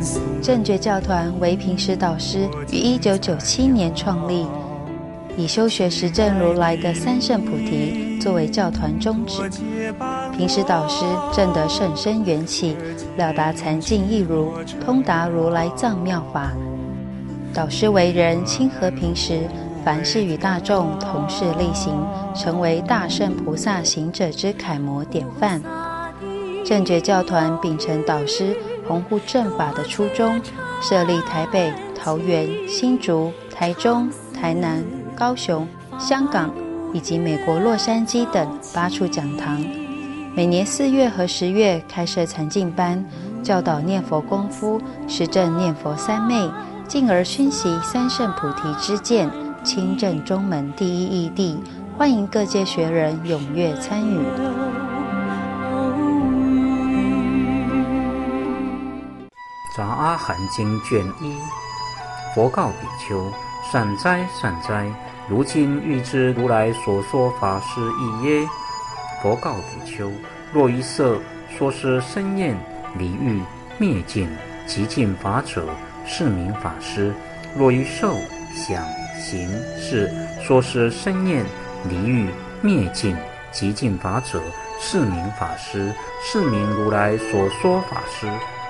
正觉教团为平时导师于1997年创立，以修学实证如来的三圣菩提作为教团宗旨。平时导师证得甚深缘起，了达禅境义如，通达如来藏妙法。导师为人亲和平时，凡事与大众同事力行，成为大圣菩萨行者之楷模典范。正觉教团秉承导师弘护正法的初衷，设立台北、桃园、新竹、台中、台南、高雄、香港以及美国洛杉矶等8处讲堂，每年4月和10月开设禅境班，教导念佛功夫，实证念佛三昧，进而熏习三圣菩提之见，亲证中门第一义谛，欢迎各界学人踊跃参与。 杂阿含经卷1，佛告比丘：善哉善哉，如今欲知如来所说法是义耶？佛告比丘：若于色说是生厌离欲灭尽极尽法者，是名法师；若于受想行识说是生厌离欲灭尽极尽法者，是名法师，是名如来所说法师。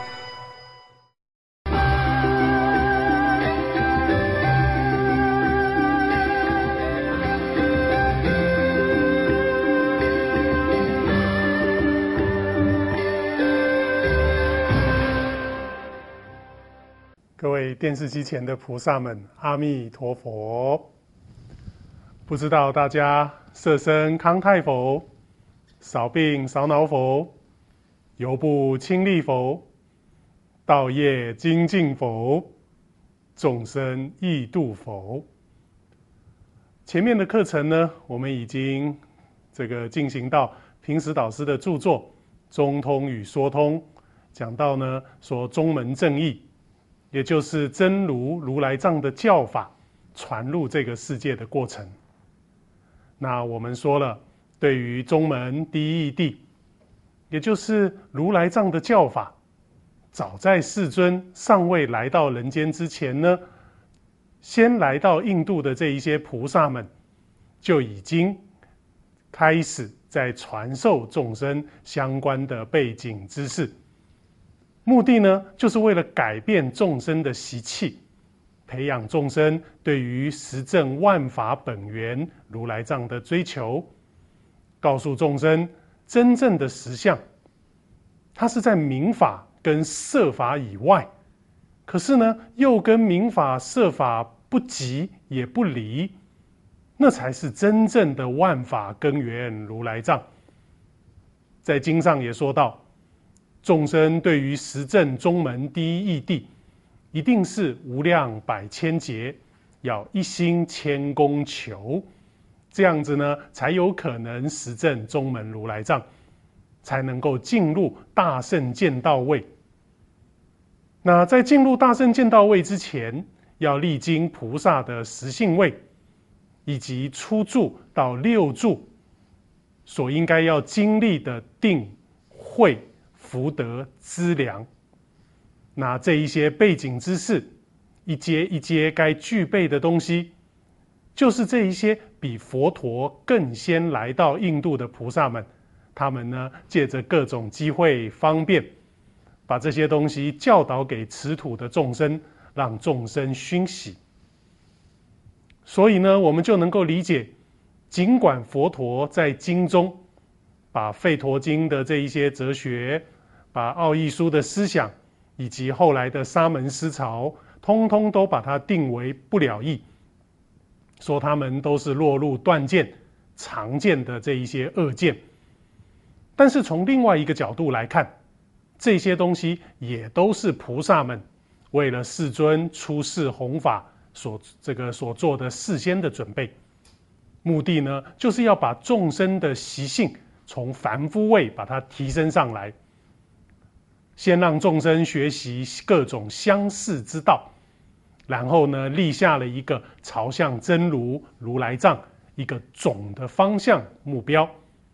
各位电视机前的菩萨们，阿弥陀佛！不知道大家色身康泰否？少病少恼否？犹不轻利否？道业精进否？众生易度否？前面的课程呢，我们已经进行到平时导师的著作《中通与说通》，讲到呢说中门正义，也就是真如来藏的教法传入这个世界的过程。那我们说了，对于中门第一义谛，也就是如来藏的教法，早在世尊尚未来到人间之前呢，先来到印度的这一些菩萨们，就已经开始在传授众生相关的背景知识。目的呢，就是为了改变众生的习气，培养众生对于实证万法本源如来藏的追求，告诉众生真正的实相，它是在民法跟色法以外，可是呢，又跟民法色法不即也不离，那才是真正的万法根源如来藏。在经上也说到，众生对于实证中门第一义谛，一定是无量百千劫，要一心千功求，这样子呢，才有可能实证中门如来藏，才能够进入大圣见道位。那在进入大圣见道位之前，要历经菩萨的实性位，以及初住到6住所应该要经历的定、慧、福德、资粮。那这一些背景知识，一阶一阶该具备的东西，就是这一些比佛陀更先来到印度的菩萨们，他们呢借着各种机会方便，把这些东西教导给此土的众生，让众生熏习。所以呢，我们就能够理解，尽管佛陀在经中把吠陀经的这一些哲学，把奥义书的思想，以及后来的沙门思潮，通通都把它定为不了义，说他们都是落入断见、常见的这一些恶见。但是从另外一个角度来看，这些东西也都是菩萨们为了世尊出世弘法所做的事先的准备。目的呢，就是要把众生的习性从凡夫位把它提升上来，先让众生学习各种相似之道，然后呢，立下了一个朝向真如来藏一个总的方向目标，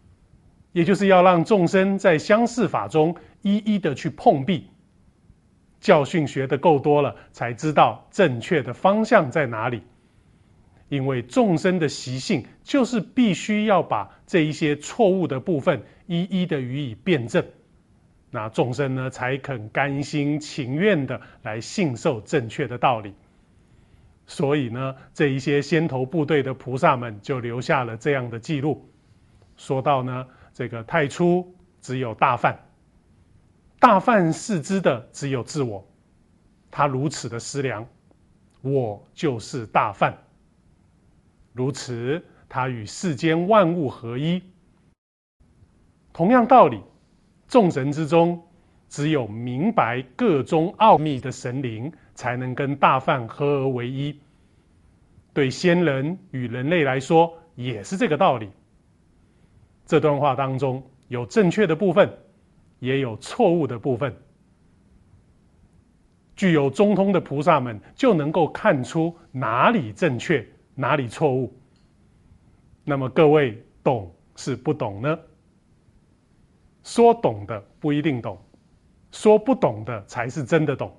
也就是要让众生在相似法中一一的去碰壁， 教训学得够多了，才知道正确的方向在哪里。因为众生的习性就是必须要把这一些错误的部分一一的予以辩证，那众生呢才肯甘心情愿的来信受正确的道理。所以呢，这一些先头部队的菩萨们就留下了这样的记录，说到呢，这个太初只有大梵，大梵视之的只有自我，他如此的思量，我就是大梵。如此，它与世间万物合一。同样道理，众神之中，只有明白各中奥秘的神灵，才能跟大梵合而为一。对仙人与人类来说，也是这个道理。这段话当中有正确的部分，也有错误的部分。具有中通的菩萨们就能够看出哪里正确，哪里错误。那么各位懂是不懂呢？说懂的不一定懂，说不懂的才是真的懂。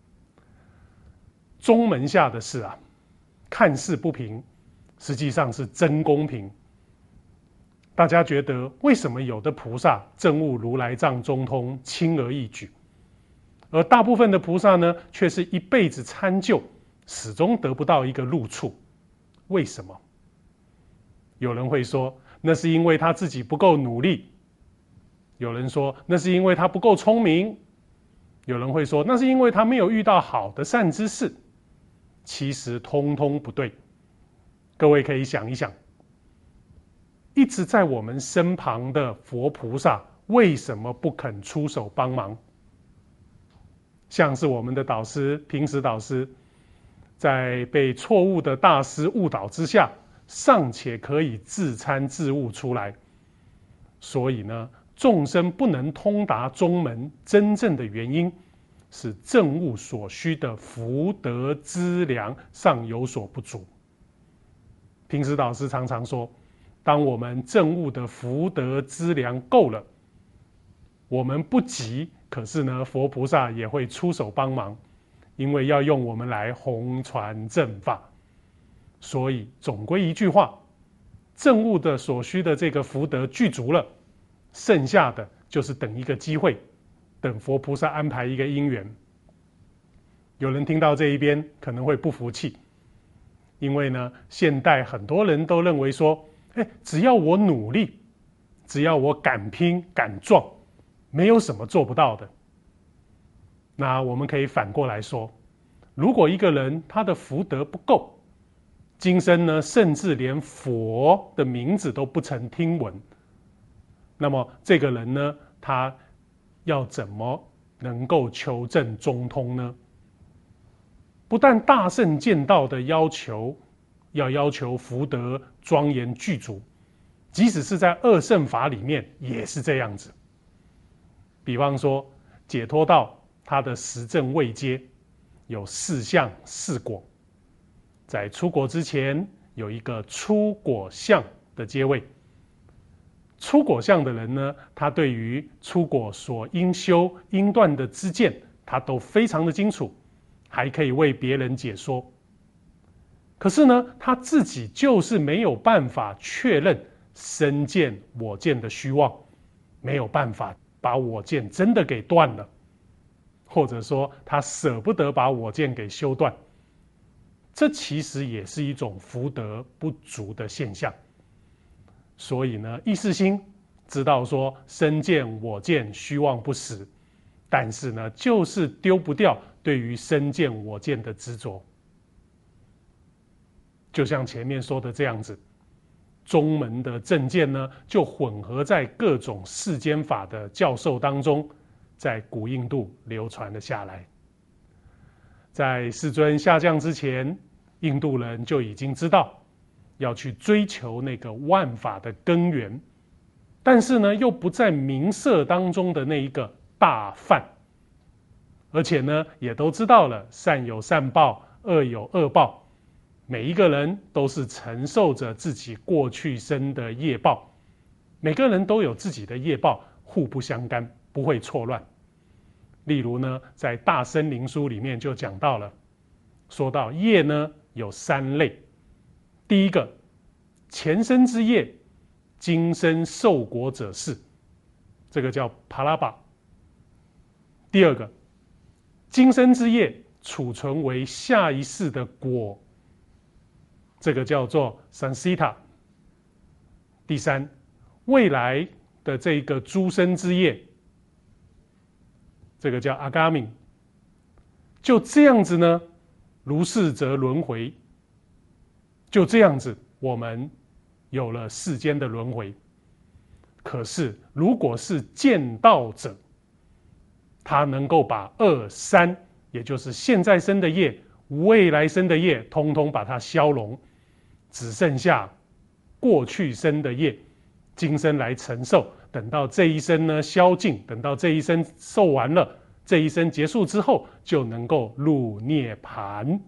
中门下的事啊，看似不平，实际上是真公平。大家觉得为什么有的菩萨证悟如来藏中通轻而易举，而大部分的菩萨呢，却是一辈子参究，始终得不到一个入处？为什么？有人会说，那是因为他自己不够努力；有人说，那是因为他不够聪明；有人会说，那是因为他没有遇到好的善知识。其实通通不对。各位可以想一想，一直在我们身旁的佛菩萨为什么不肯出手帮忙？像是我们的导师平时导师，在被错误的大师误导之下，尚且可以自参自悟出来。所以呢，众生不能通达中门真正的原因，是证悟所需的福德资粮尚有所不足。平时导师常常说，当我们证悟的福德资粮够了，我们不急，可是呢，佛菩萨也会出手帮忙，因为要用我们来弘传正法。所以总归一句话，证悟的所需的这个福德具足了，剩下的就是等一个机会，等佛菩萨安排一个因缘。有人听到这一边可能会不服气，因为呢，现代很多人都认为说，只要我努力，只要我敢拼敢撞，没有什么做不到的。那我们可以反过来说，如果一个人他的福德不够，今生呢，甚至连佛的名字都不曾听闻，那么这个人呢，他要怎么能够求证中通呢？不但大圣见道的要求福德庄严具足，即使是在二圣法里面也是这样子。比方说解脱道，它的实证位阶有4相4果，在出国之前有一个出果相的阶位。出果相的人呢，他对于出果所应修应断的知见，他都非常的清楚，还可以为别人解说。可是呢，他自己就是没有办法确认身见我见的虚妄，没有办法把我见真的给断了，或者说他舍不得把我见给修断。这其实也是一种福德不足的现象。所以呢，意识心知道说身见我见虚妄不实，但是呢，就是丢不掉对于身见我见的执着。就像前面说的这样子，中门的正见呢，就混合在各种世间法的教授当中，在古印度流传了下来。在世尊下降之前，印度人就已经知道要去追求那个万法的根源，但是呢，又不在名色当中的那一个大梵，而且呢，也都知道了善有善报，恶有恶报，每一个人都是承受着自己过去生的业报，每个人都有自己的业报，互不相干，不会错乱。 例如呢，在《大森林书》里面就讲到了，说到业呢有3类，第一个前生之业，今生受果者是，这个叫帕拉巴；第二个今生之业储存为下一世的果，这个叫做 sansita； 第三，未来的这个诸生之业，这个叫 agami。 就这样子呢，如是则轮回，就这样子我们有了世间的轮回。可是如果是见道者，他能够把2、3，也就是现在生的业、未来生的业，通通把它消融，只剩下过去生的业，今生来承受。等到这一生呢消尽，等到这一生受完了，这一生结束之后，就能够入涅槃。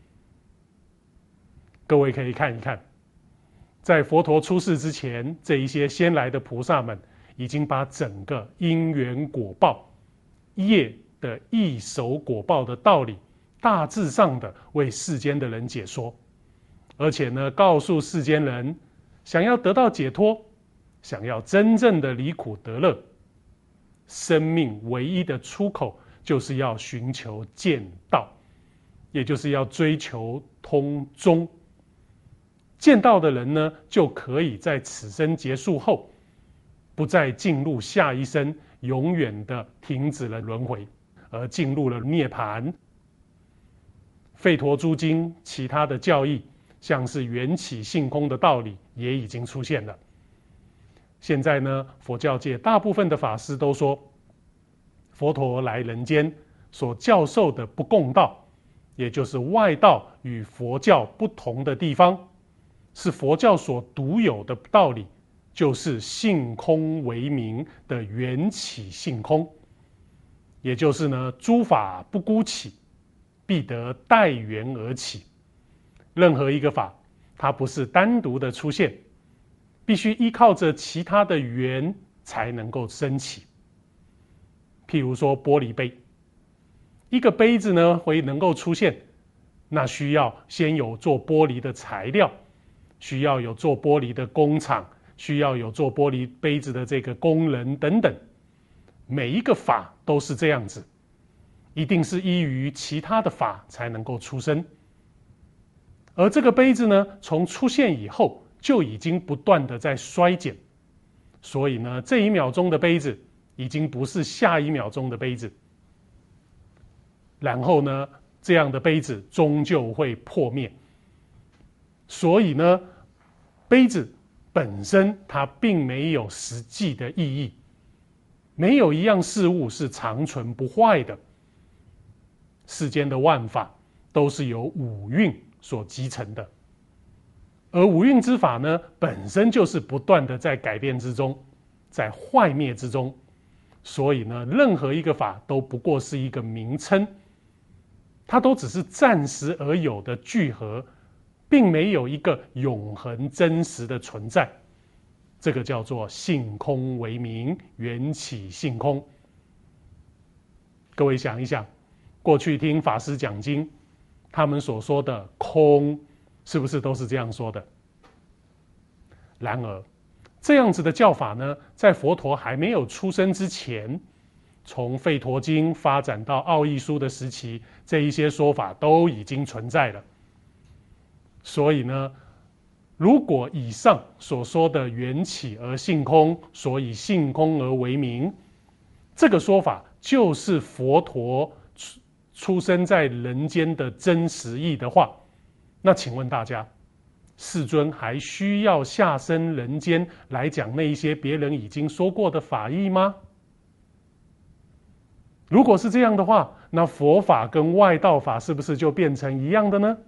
各位可以看一看，在佛陀出世之前，这一些先来的菩萨们已经把整个因缘果报、业的易守果报的道理，大致上的为世间的人解说，而且呢，告诉世间人，想要得到解脱，想要真正的离苦得乐，生命唯一的出口就是要寻求见道，也就是要追求通中。见道的人呢，就可以在此生结束后，不再进入下一生，永远的停止了轮回，而进入了涅槃。吠陀诸经其他的教义，像是缘起性空的道理，也已经出现了。现在呢，佛教界大部分的法师都说，佛陀来人间所教授的不共道，也就是外道与佛教不同的地方，是佛教所独有的道理，就是性空为名的缘起性空，也就是呢，诸法不孤起，必得待缘而起。任何一个法，它不是单独的出现，必须依靠着其他的缘才能够升起。譬如说玻璃杯，一个杯子呢会能够出现，那需要先有做玻璃的材料，需要有做玻璃的工厂，需要有做玻璃杯子的这个工人等等。每一个法都是这样子，一定是依于其他的法才能够出生。而这个杯子呢，从出现以后就已经不断的在衰减，所以呢，这1秒钟的杯子已经不是下1秒钟的杯子，然后呢，这样的杯子终究会破灭。所以呢，杯子本身它并没有实际的意义，没有一样事物是长存不坏的。世间的万法都是由五蕴所集成的，而五蕴之法呢，本身就是不断的在改变之中，在坏灭之中，所以呢，任何一个法都不过是一个名称，它都只是暂时而有的聚合，并没有一个永恒真实的存在。这个叫做性空为名，缘起性空。各位想一想，过去听法师讲经，他们所说的空，是不是都是这样说的？然而，这样子的教法呢，在佛陀还没有出生之前，从吠陀经发展到奥义书的时期，这一些说法都已经存在了。所以呢，如果以上所说的缘起而性空，所以性空而为名，这个说法就是佛陀出生在人间的真实义的话，那请问大家，世尊还需要下生人间来讲那一些别人已经说过的法义吗？如果是这样的话，那佛法跟外道法是不是就变成一样的呢？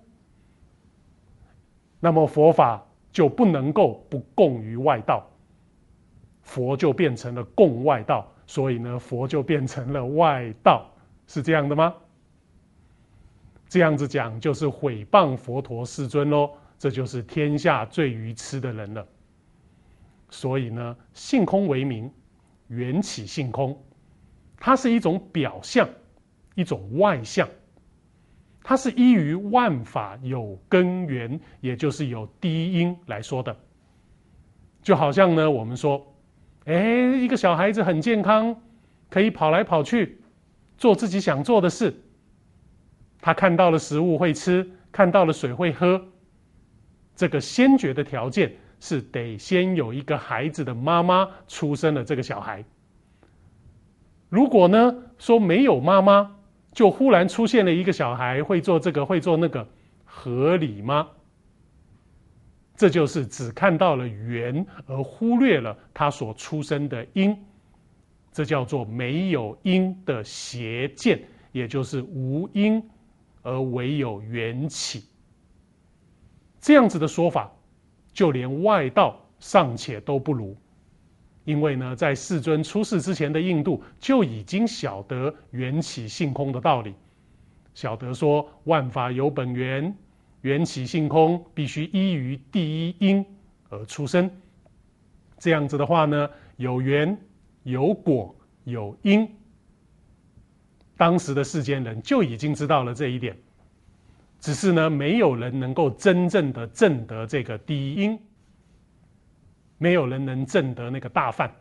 那么佛法就不能够不共于外道，佛就变成了共外道，所以呢，佛就变成了外道，是这样的吗？这样子讲就是毁谤佛陀世尊咯，这就是天下最愚痴的人了。所以呢，性空为名，缘起性空， 它是一种表象，一种外象，它是依于万法有根源，也就是有第一因来说的。就好像呢，我们说，一个小孩子很健康，可以跑来跑去，做自己想做的事。他看到了食物会吃，看到了水会喝。这个先决的条件是得先有一个孩子的妈妈出生了这个小孩。如果呢说没有妈妈，就忽然出现了一个小孩会做这个会做那个，合理吗？这就是只看到了缘，而忽略了他所出生的因，这叫做没有因的邪见，也就是无因而唯有缘起。这样子的说法，就连外道尚且都不如。因为呢，在世尊出世之前的印度就已经晓得缘起性空的道理，晓得说万法有本源，缘起性空必须依于第一因而出生。这样子的话呢，有缘有果有因，当时的世间人就已经知道了这一点，只是呢，没有人能够真正的证得这个第一因，没有人能证得那个大梵。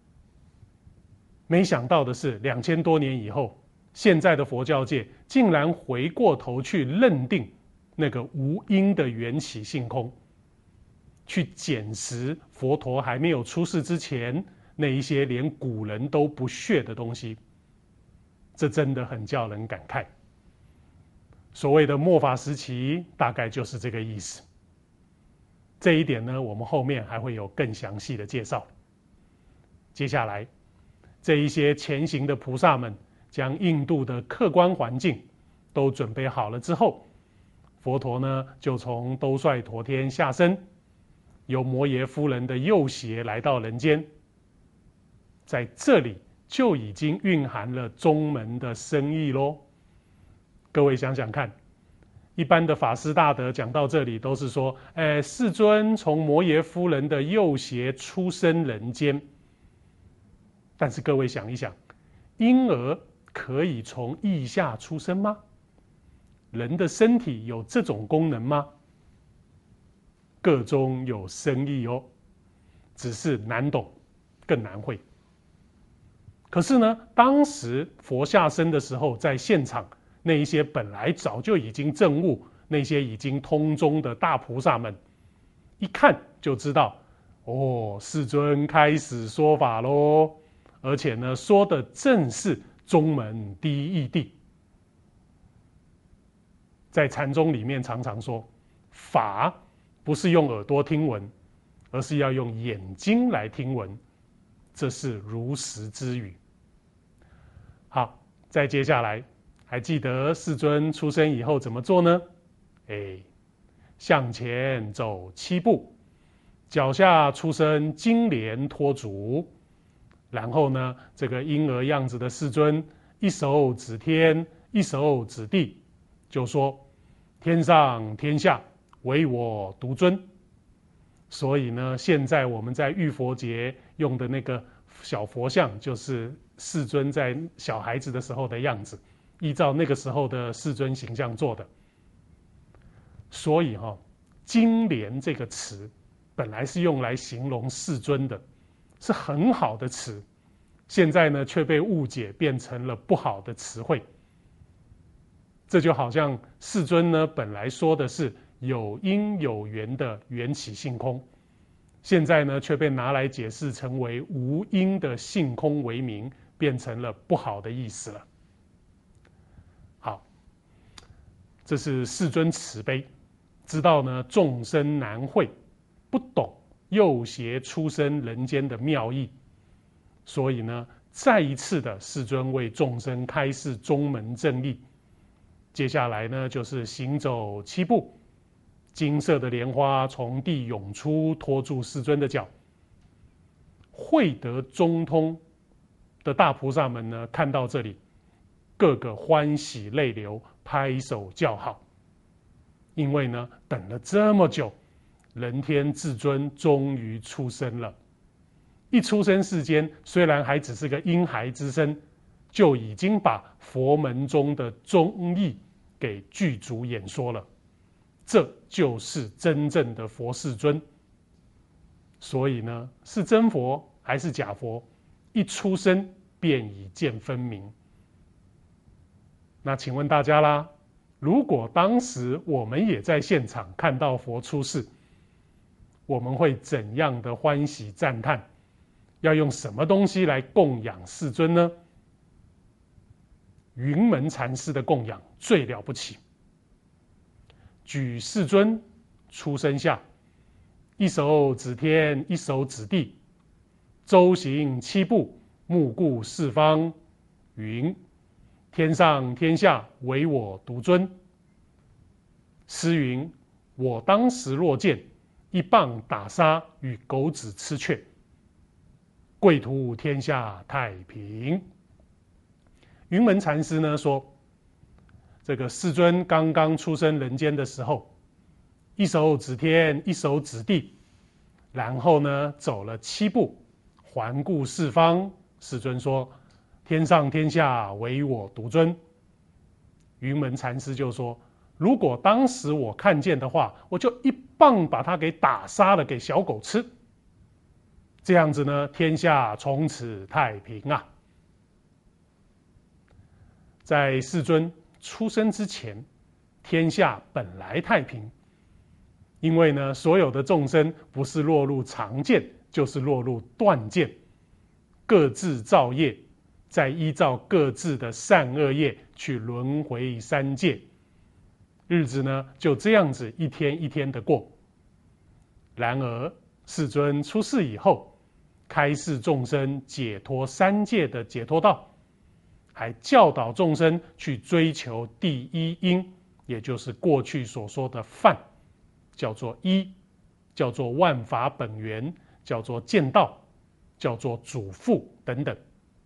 没想到的是，2000多年以后，现在的佛教界竟然回过头去认定那个无因的缘起性空，去捡拾佛陀还没有出世之前那一些连古人都不屑的东西，这真的很叫人感慨。所谓的末法时期，大概就是这个意思。这一点呢，我们后面还会有更详细的介绍。接下来，这一些前行的菩萨们将印度的客观环境都准备好了之后，佛陀呢就从兜率陀天下生，由摩耶夫人的右胁来到人间，在这里就已经蕴含了宗门的深意咯。各位想想看，一般的法师大德讲到这里都是说，世尊从摩耶夫人的右胁出生人间。但是各位想一想，婴儿可以从腋下出生吗？人的身体有这种功能吗？个中有深意哦，只是难懂，更难会。可是呢，当时佛下生的时候，在现场那一些本来早就已经证悟，那些已经通宗的大菩萨们，一看就知道，世尊开始说法咯，而且呢，说的正是宗门第一义谛。在禅宗里面常常说，法不是用耳朵听闻，而是要用眼睛来听闻，这是如实之语。好，再接下来，还记得世尊出生以后怎么做呢？向前走7步，脚下出生金莲托足，然后呢，这个婴儿样子的世尊，一手指天，一手指地，就说：天上天下，唯我独尊。所以呢，现在我们在浴佛节用的那个小佛像，就是世尊在小孩子的时候的样子，依照那个时候的世尊形象做的。所以金莲这个词本来是用来形容世尊的，是很好的词，现在呢却被误解变成了不好的词汇。这就好像世尊呢本来说的是有因有缘的缘起性空，现在呢却被拿来解释成为无因的性空为名，变成了不好的意思了。好，这是世尊慈悲，知道呢众生难会，不懂右胁出生人间的妙意，所以呢再一次的世尊为众生开示宗门正义。接下来呢就是行走7步，金色的莲花从地涌出，托住世尊的脚。慧得中通的大菩萨们呢，看到这里，个个欢喜泪流，拍手叫好。因为呢，等了这么久，人天至尊终于出生了。一出生世间，虽然还只是个婴孩之身， 就已经把佛门中的宗义给具足演说了。这就是真正的佛世尊。所以呢，是真佛还是假佛，一出生便已见分明。那请问大家啦，如果当时我们也在现场看到佛出世，我们会怎样的欢喜赞叹？要用什么东西来供养世尊呢？云门禅师的供养最了不起。举世尊出生下，一手指天，一手指地，周行七步，目顾四方，云：天上天下唯我独尊。诗云：我当时若见，一棒打杀与狗子吃雀，贵图天下太平。云门禅师呢说，这个世尊刚刚出生人间的时候，一手指天，一手指地，然后呢走了7步，环顾四方。世尊说：天上天下唯我独尊。云门禅师就说：如果当时我看见的话，我就一棒把他给打杀了，给小狗吃。这样子呢，天下从此太平啊。在世尊出生之前，天下本来太平，因为呢，所有的众生不是落入常见，就是落入断见，各自造业，再依照各自的善恶业去轮回三界，日子呢就这样子一天一天的过。然而世尊出世以后，开示众生解脱三界的解脱道，还教导众生去追求第一因，也就是过去所说的梵，叫做一，叫做万法本源，叫做见道，叫做主父等等，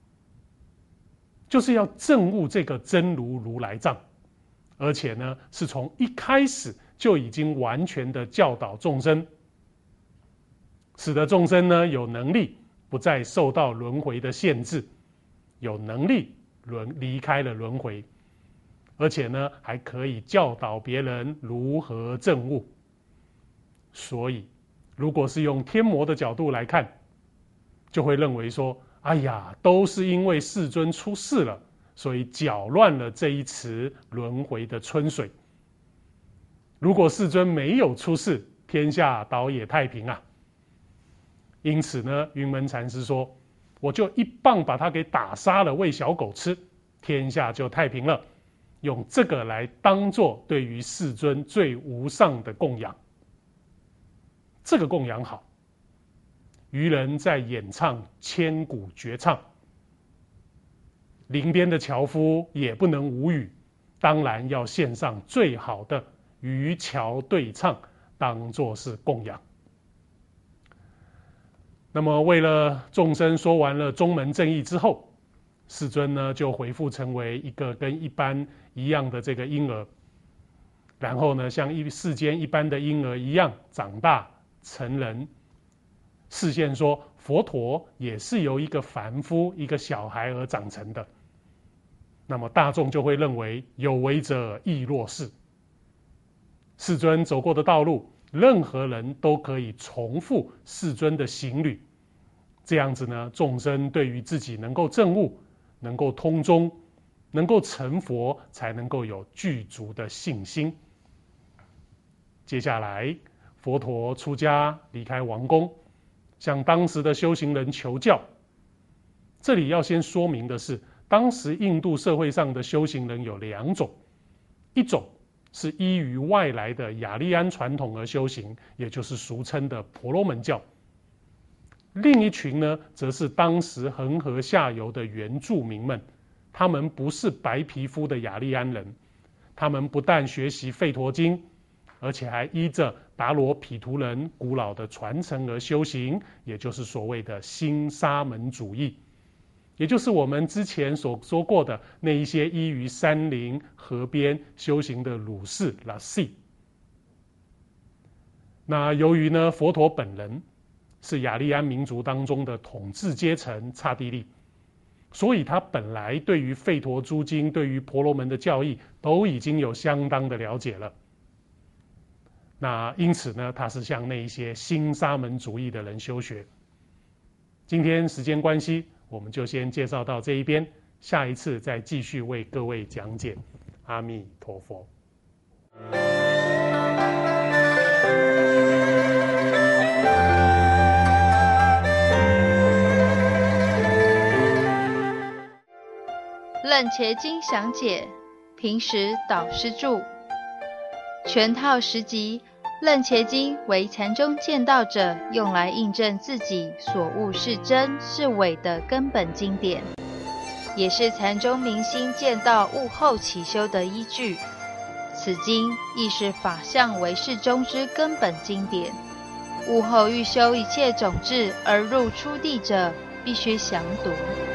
就是要证悟这个真如如来藏。而且呢，是从一开始就已经完全的教导众生，使得众生呢有能力不再受到轮回的限制，有能力离开了轮回，而且呢还可以教导别人如何证悟。所以如果是用天魔的角度来看，就会认为说，哎呀，都是因为世尊出世了，所以搅乱了这一池轮回的春水。如果世尊没有出世，天下倒也太平啊。因此呢，云门禅师说，我就一棒把他给打杀了，喂小狗吃，天下就太平了。用这个来当作对于世尊最无上的供养。这个供养好，渔人在演唱千古绝唱，林边的樵夫也不能无语，当然要献上最好的渔樵对唱，当作是供养。那么为了众生说完了中门正义之后，世尊呢就恢复成为一个跟一般一样的这个婴儿，然后呢像世间一般的婴儿一样长大成人，示现说佛陀也是由一个凡夫一个小孩而长成的。那么大众就会认为有为者亦若是，世尊走过的道路，任何人都可以重复世尊的行旅。这样子呢，众生对于自己能够证悟，能够通中，能够成佛，才能够有具足的信心。接下来佛陀出家离开王宫，向当时的修行人求教。这里要先说明的是，当时印度社会上的修行人有2种，一种是依于外来的雅利安传统而修行，也就是俗称的婆罗门教。另一群呢，则是当时恒河下游的原住民们，他们不是白皮肤的雅利安人，他们不但学习吠陀经，而且还依着达罗毗荼人古老的传承而修行，也就是所谓的新沙门主义，也就是我们之前所说过的那一些依于山林河边修行的鲁士拉西。那由于呢，佛陀本人是雅利安民族当中的统治阶层刹帝利， 所以他本来对于吠陀诸经、对于婆罗门的教义都已经有相当的了解了。那因此呢，他是向那一些新沙门主义的人修学。今天时间关系，我们就先介绍到这一边，下一次再继续为各位讲解。阿弥陀佛。 楞伽经详解，平时导师著。全套10集，楞伽经为禅宗见道者用来印证自己所悟是真是伪的根本经典，也是禅宗明心见道悟后起修的依据。此经亦是法相唯识中之根本经典，悟后欲修一切种智而入初地者，必须详读。